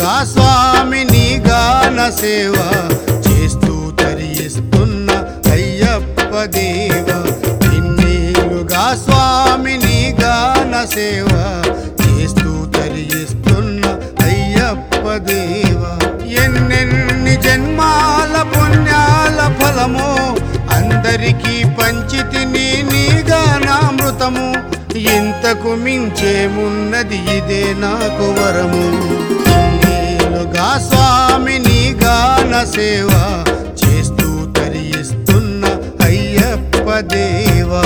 ఇన్నేళ్లుగా స్వామి నీ గాన సేవ చేస్తూ తరియిస్తున్న అయ్యప్ప దేవ. ఇన్నేళ్లుగా స్వామి నీ గాన సేవ చేస్తూ తరియిస్తున్న అయ్యప్ప దేవ. ఎన్నెన్ని జన్మాల పుణ్యాల ఫలము అందరికీ పంచితిని నీ గానామృతము. ఇంతకు మించేమున్నది ఇదే నాకు వరము. ఇన్నేళ్లుగా స్వామి నీ గాన సేవ చేస్తూ తరియిస్తున్న అయ్యప్ప దేవా.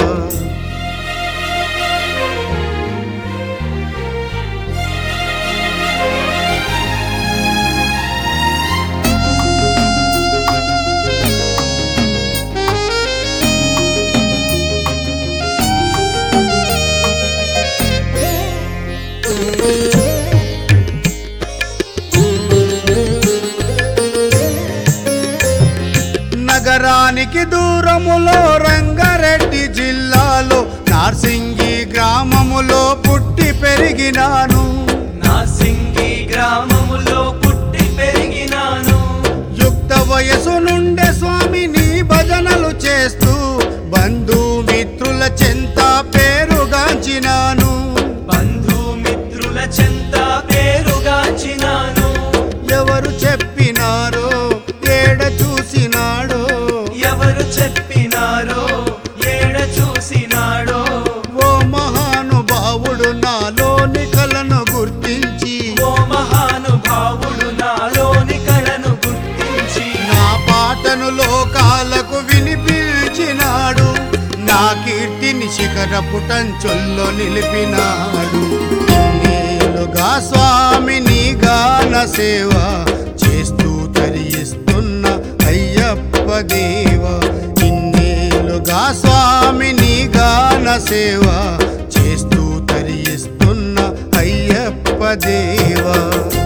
నగరానికి దూరములో రంగారెడ్డి జిల్లాలో నార్సింగి గ్రామములో పుట్టి పెరిగినాను. నార్సింగి గ్రామములో పుట్టి పెరిగినాను. యుక్త వయసు నుండే స్వామి నీ భజనలు చేస్తూ బంధుమిత్రుల చెంత పేరుగాంచినాను. బంధుమిత్రుల చెంత పేరుగాంచినాను. ఎవరు చెప్పినారో ఏడ చూసినాడో, ఎవరు చెప్పినారో ఏడ చూసినాడో, ఓ మహానుభావుడు నాలోని కలను గుర్తించి, ఓ మహానుభావుడు నాలోని కళను గుర్తించి నా పాటను లోకాలకు వినిపించినాడు. నా కీర్తిని శిఖరపు టంచొల్లో నిలిపినాడు. ఇన్నేళ్లుగా స్వామి నీ గాన సేవ చేస్తూ తరియిస్తున్న అయ్యప్ప దేవ. ఇన్నేళ్లుగా స్వామి నీ గాన సేవ చేస్తూ తరియిస్తున్న అయ్యప్ప దేవా.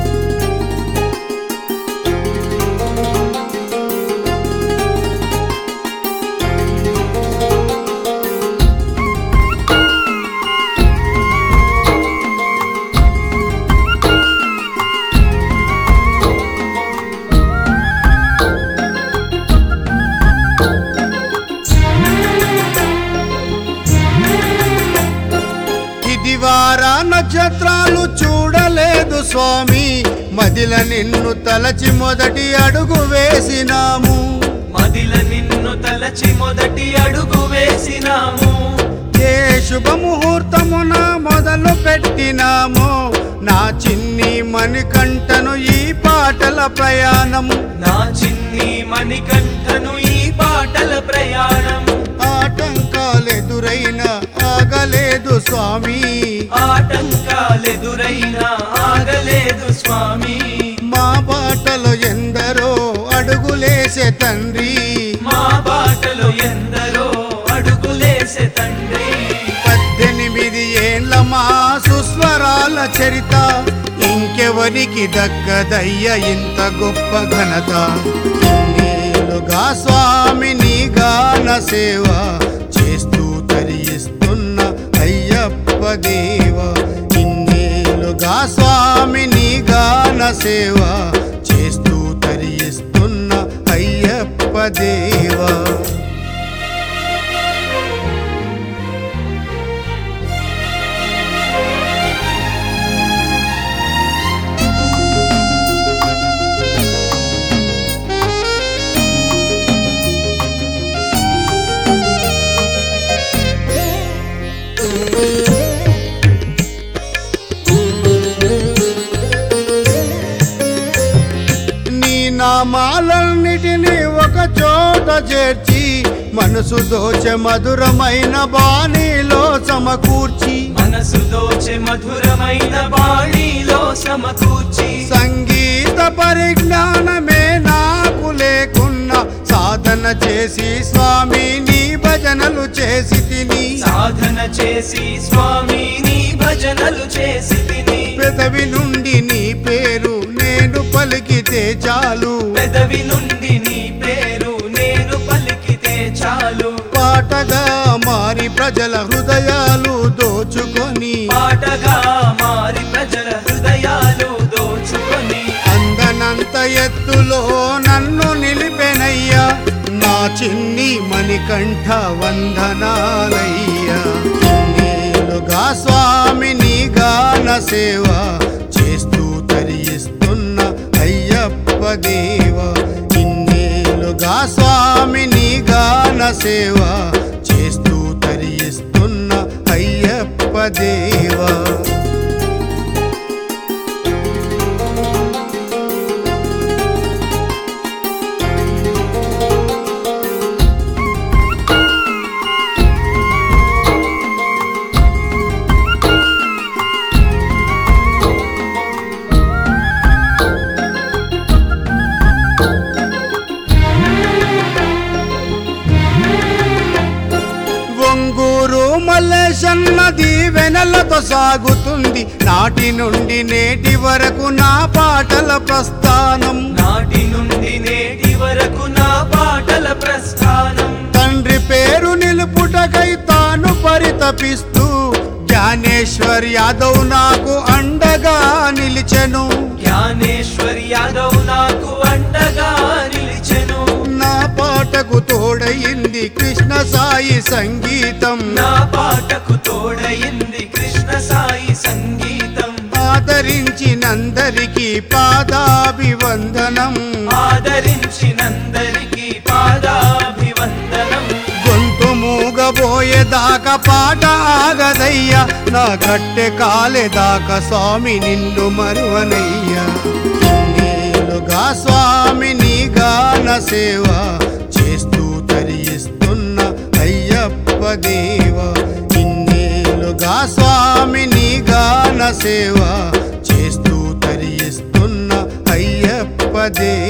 దివారా నక్షత్రాలు చూడలేదు స్వామి, మదిల నిన్ను తలచి మొదటి అడుగు వేసినాము. మదిల నిన్ను తలచి మొదటి అడుగు వేసినాము. ఏ శుభముహూర్తమున మొదలు పెట్టినామో నా చిన్ని మణికంఠను ఈ పాటల ప్రయాణం. నా చిన్ని మణికంఠను ఈ పాటల ప్రయాణం. ఆటంకాలెదురైనా ఆగలేదు స్వామి, ఆటంకాలెదురైనా ఆగలేదు స్వామి. మా బాటలో ఎందరో అడుగులేసే తండ్రి, మా బాటలో ఎందరో అడుగులేసే తండ్రి. 18 ఏండ్ల మా సుస్వరాల చరిత ఇంకెవరికి దక్కదయ్య ఇంత గొప్ప ఘనత. ఇన్నేళ్లుగా స్వామి నీ గాన సేవ చేస్తూ తరియిస్తున్న అయ్యప్ప దేవ. ఇన్నేళ్లుగా స్వామి నీ గాన సేవ చేస్తూ తరియిస్తున్న అయ్యప్ప దేవా. నీ నామాలన్నిటినీ ఒక చోట చేర్చి మనసు దోచె మధురమైన బాణీలో సమకూర్చి, మనసు దోచె మధురమైన బాణీలో సమకూర్చి సంగీత పరిజ్ఞానమే నాకు లేకున్నా సాధన చేసి స్వామి నీ భజనలు చేసి తిని, సాధన చేసి స్వామి నీ భజనలు చేసి తిని. పెదవి నుండి నీ పేరు నేను పలికితే చాలు, పెదవి నుండి నీ పేరు నేను పలికితే చాలు. పాటగా మారి ప్రజల హృదయాలు దోచుకొని, పాటగా మారి ప్రజల హృదయాలు దోచుకొని చిన్ని మణికంఠ వందనాలయ్యా. ఇన్నేళ్ళుగా స్వామి నీ గాన సేవ చేస్తూ తరియిస్తున్న అయ్యప్ప దేవా. ఇన్నేళ్ళుగా స్వామి నీ గాన సేవ చేస్తూ తరియిస్తున్న అయ్యప్ప దేవా. ఒంగూరు మల్లేశన్న దీవెనలతో సాగుతుంది నాటి నుండి నేటి వరకు నా పాటల ప్రస్థానం. నాటి నుండి నేటి వరకు నా పాటల ప్రస్థానం. తండ్రి పేరు నిలుపుటకై తాను పరితపిస్తూ జ్ఞానేశ్వర్ యాదవ్ నాకు అండగా నిలిచెను. జ్ఞానేశ్వర్ యాదవ్ నాకు అండగా నిలిచెను. నా పాటకు తోడయింది కృష్ణ సాయి సంగీతం. నా పాటకు తోడయింది కృష్ణ సాయి సంగీతం. ఆదరించినందరికీ పాదాభివందనం. ఆదరించినందరికీ పాదాభివందనం. గొంతు మూగబోయేదాకా పాట ఆగదయ్యా, నా కట్టె కాలేదాకా స్వామి నిన్ను మరువనయ్యా. ఇన్నేళ్ళుగా స్వామి నీ గాన సేవ చేస్తూ తరియిస్తున్న అయ్యప్ప దేవా. ఇన్నేళ్ళుగా స్వామి నీ గాన సేవ చేస్తూ తరియిస్తున్న అయ్యప్ప దేవా.